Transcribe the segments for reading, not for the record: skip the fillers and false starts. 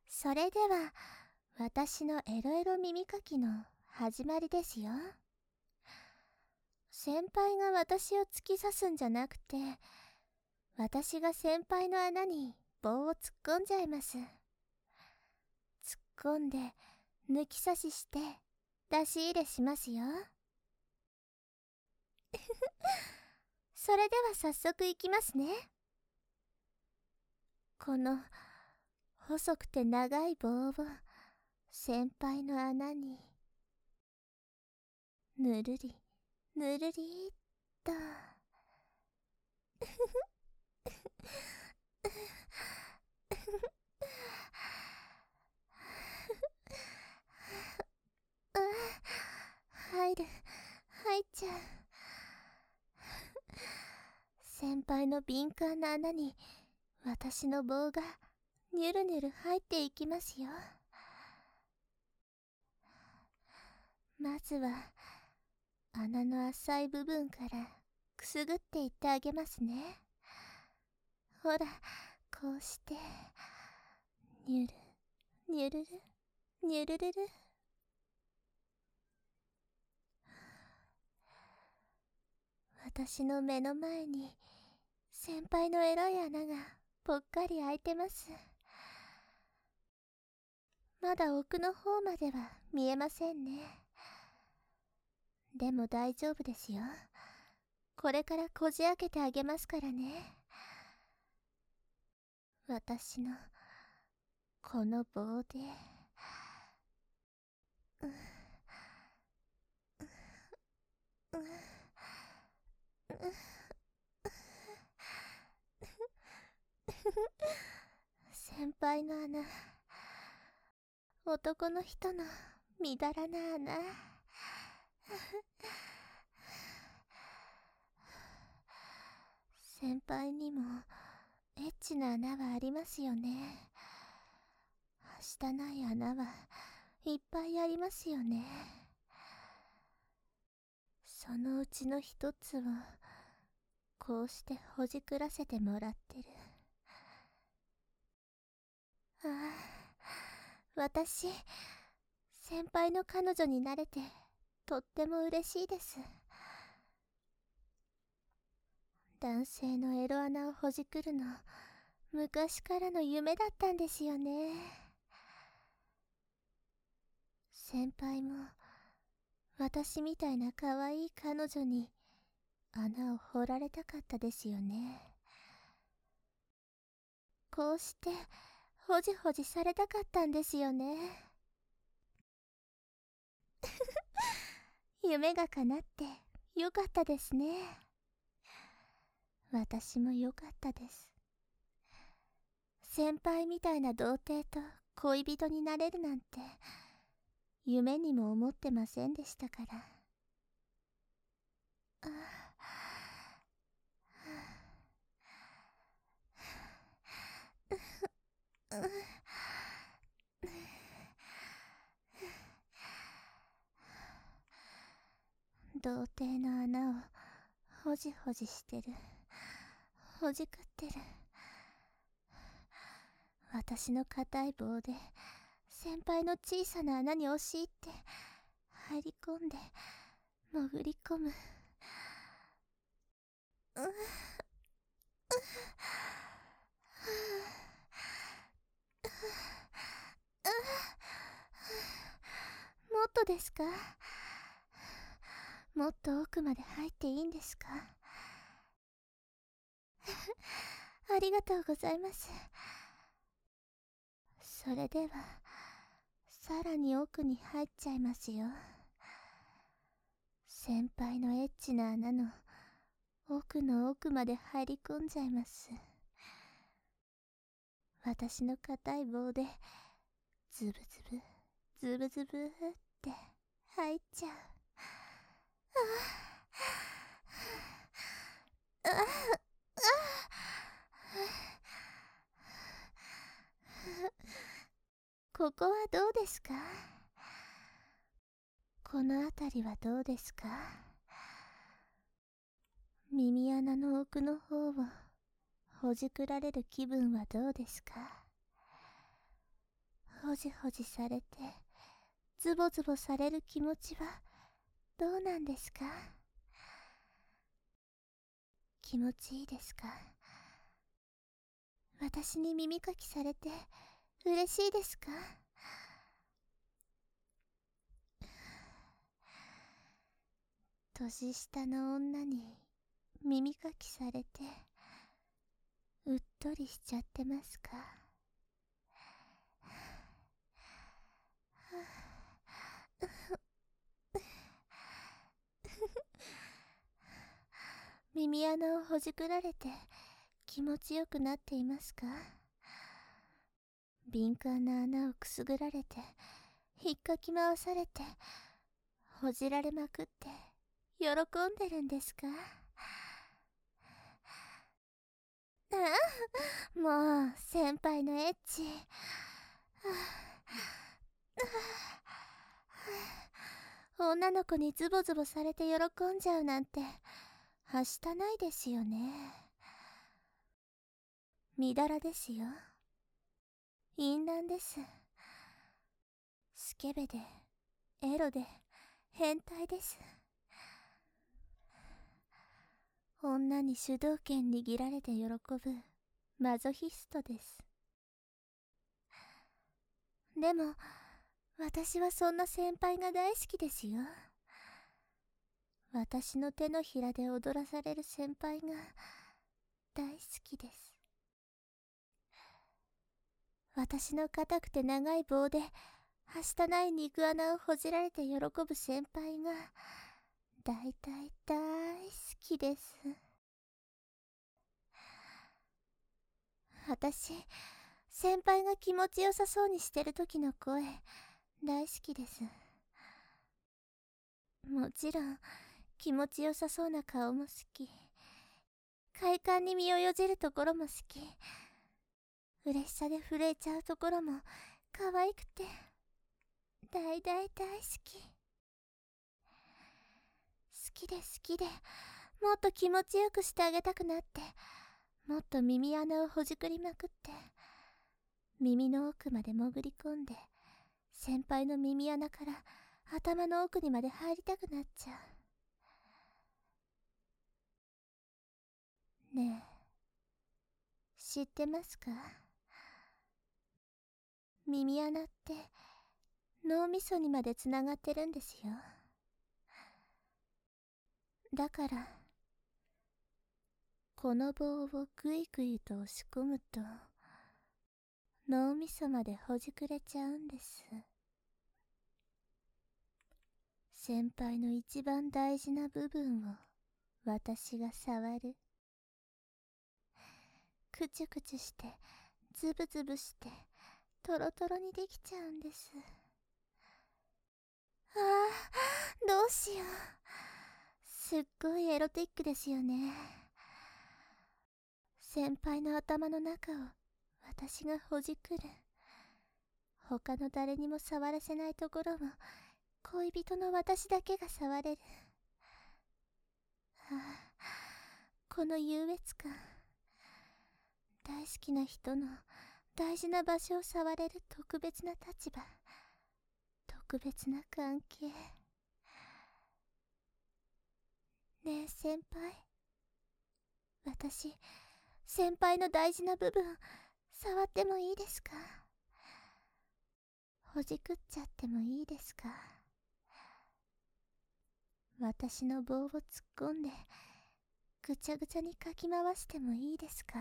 それでは、私のエロエロ耳かきの始まりですよ。先輩が私を突き刺すんじゃなくて、私が先輩の穴に棒を突っ込んじゃいます。突っ込んで、抜き差しして、出し入れしますよ。それでは早速いきますね。この細くて長い棒を先輩の穴にぬるりぬるりっと入っちゃう。先輩の敏感な穴に私の棒がニュルニュル入っていきますよ。まずは穴の浅い部分からくすぐっていってあげますね。ほら、こうしてニュルニュルルニュルルル。私の目の前に先輩のエロい穴がぽっかり開いてます。まだ奥の方までは見えませんね。でも大丈夫ですよ。これからこじ開けてあげますからね。私のこの棒で。先輩の穴、男の人のみだらな穴。先輩にもエッチな穴はありますよね。はしたない穴はいっぱいありますよね。そのうちの一つをこうしてほじくらせてもらってる。ああ、私、先輩の彼女になれてとっても嬉しいです。男性のエロ穴をほじくるの、昔からの夢だったんですよね。先輩も私みたいな可愛い彼女に穴を掘られたかったですよね。こうしてほじほじされたかったんですよね。夢が叶ってよかったですね。私もよかったです。先輩みたいな童貞と恋人になれるなんて夢にも思ってませんでしたから。童貞の穴をほじほじしてる。ほじくってる。私の硬い棒で先輩の小さな穴に押し入って入り込んで潜り込む。もっとですか？もっと奥まで入っていいんですか？ありがとうございます。それではさらに奥に入っちゃいますよ。先輩のエッチな穴の奥の奥まで入り込んじゃいます。私の硬い棒でズブズブズブズブって入っちゃう。ここはどうですか？この辺りはどうですか？耳穴の奥の方をほじくられる気分はどうですか？ ほじほじされてズボズボされる気持ちはどうなんですか？気持ちいいですか？私に耳かきされて嬉しいですか？年下の女に耳かきされてうっとりしちゃってますか？耳穴をほじくられて気持ちよくなっていますか？敏感な穴をくすぐられて引っかき回されてほじられまくって喜んでるんですか？ああ、もう先輩のエッチ、女の子にズボズボされて喜んじゃうなんてはしたないですよね。みだらですよ。淫乱です。スケベでエロで変態です。女に主導権握られて喜ぶマゾヒストです。でも私はそんな先輩が大好きですよ。私の手のひらで踊らされる先輩が大好きです。私の硬くて長い棒ではしたない肉穴をほじられて喜ぶ先輩が大好きです。私、先輩が気持ちよさそうにしてる時の声大好きです。もちろん気持ちよさそうな顔も好き、快感に身をよじるところも好き、嬉しさで震えちゃうところも可愛くて大好き。好きで好きでもっと気持ちよくしてあげたくなって、もっと耳穴をほじくりまくって耳の奥まで潜り込んで先輩の耳穴から頭の奥にまで入りたくなっちゃう。ねえ、知ってますか？耳穴って脳みそにまでつながってるんですよ。だからこの棒をぐいぐいと押し込むと脳みそまでほじくれちゃうんです。先輩の一番大事な部分を私が触る。くちゅくちゅしてズブズブしてトロトロにできちゃうんです。ああ、どうしよう。すっごいエロティックですよね。先輩の頭の中を私がほじくる。他の誰にも触らせないところを恋人の私だけが触れる。ああ、この優越感。大好きな人の大事な場所を触れる特別な立場、特別な関係。ねえ先輩、私先輩の大事な部分触ってもいいですか？ほじくっちゃってもいいですか？私の棒を突っ込んでぐちゃぐちゃにかき回してもいいですか？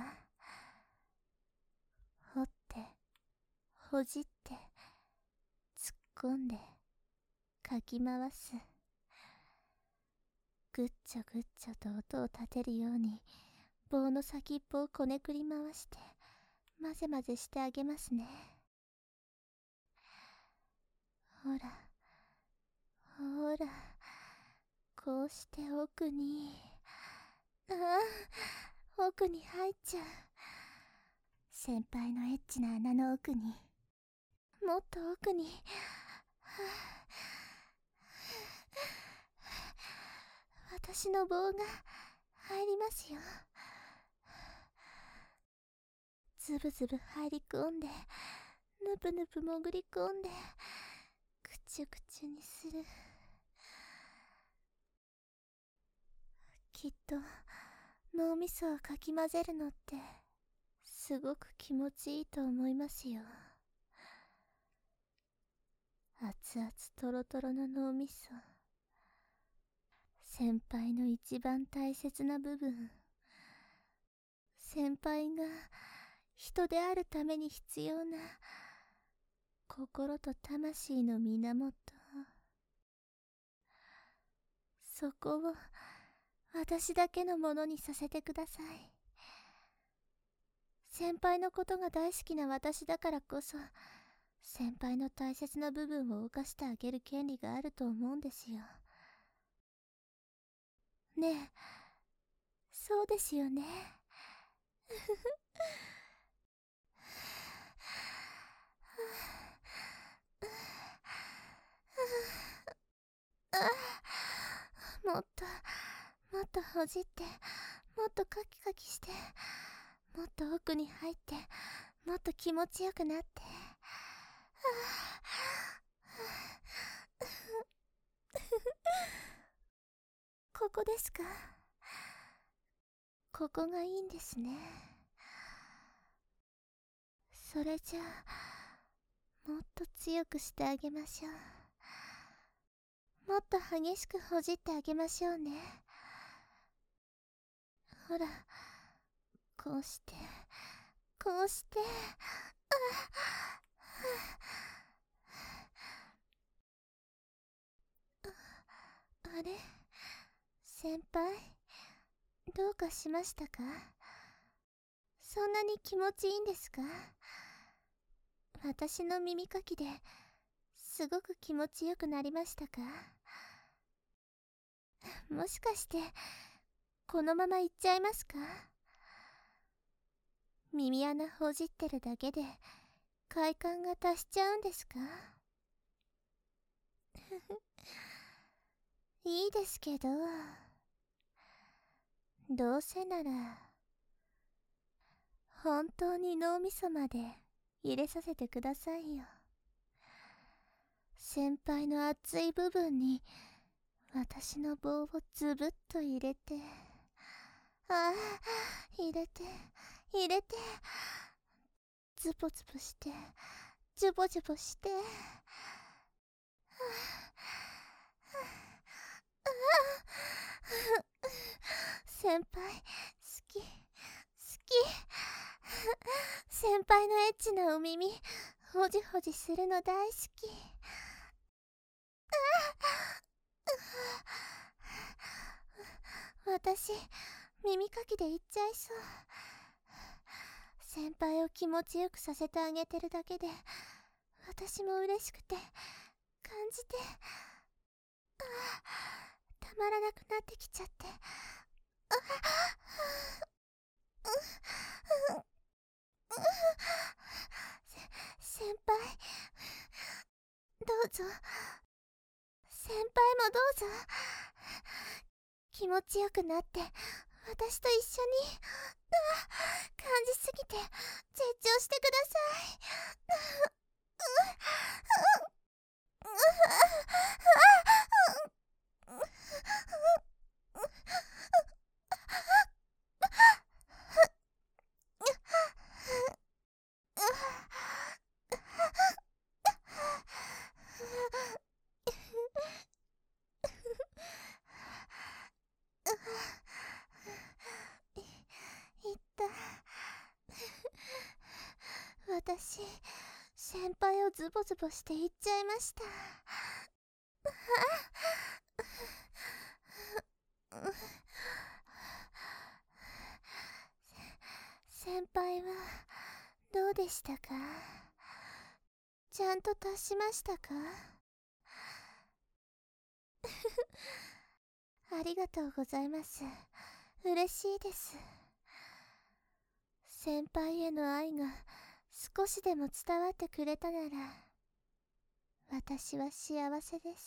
掘ってほじって突っ込んでかき回す。ぐっちょぐっちょと音を立てるように棒の先っぽをこねくり回して混ぜ混ぜしてあげますね。ほらほら、こうして奥に、ああ、奥に入っちゃう。先輩のエッチな穴の奥に、もっと奥に、私の棒が入りますよ。ズブズブ入り込んで、ぬぬぷぬぷ潜り込んでくちゅくちゅにする。きっと脳みそをかき混ぜるのってすごく気持ちいいと思いますよ。熱々トロトロの脳みそ、先輩の一番大切な部分、先輩が人であるために必要な心と魂の源、そこを私だけのものにさせてください。先輩のことが大好きな私だからこそ、先輩の大切な部分を犯してあげる権利があると思うんですよ。ねえ、そうですよね。もっともっとほじって、もっとカキカキして、もっと奥に入って、もっと気持ちよくなって。ここですか？ここがいいんですね。それじゃあ、もっと強くしてあげましょう。もっと激しくほじってあげましょうね。ほら、こうして、こうして。あれ？先輩、どうかしましたか？そんなに気持ちいいんですか？私の耳かきですごく気持ちよくなりましたか？もしかしてこのままいっちゃいますか？耳穴ほじってるだけで快感が達しちゃうんですか？いいですけど、どうせなら本当に脳みそまで入れさせてくださいよ。先輩の熱い部分に私の棒をズブッと入れて、ああ、入れて入れて、ズボズボして、ジュボジュボして、先輩好き好き。先輩のエッチなお耳ほじほじするの大好き。私耳かきでいっちゃいそう。先輩を気持ちよくさせてあげてるだけで私も嬉しくて感じて、たまらなくなってきちゃって。先輩、どうぞ。先輩もどうぞ。気持ちよくなって私と一緒に感じすぎて絶頂してください。言った。私先輩をズボズボして言っちゃいました。先輩はどうでしたか？ちゃんと達しましたか？ありがとうございます。嬉しいです。先輩への愛が少しでも伝わってくれたなら私は幸せです。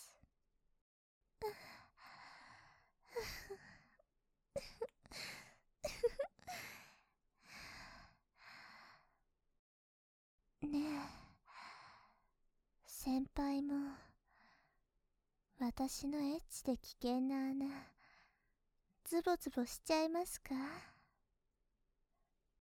ね先輩も私のエッチで危険な穴ズボズボしちゃいますか？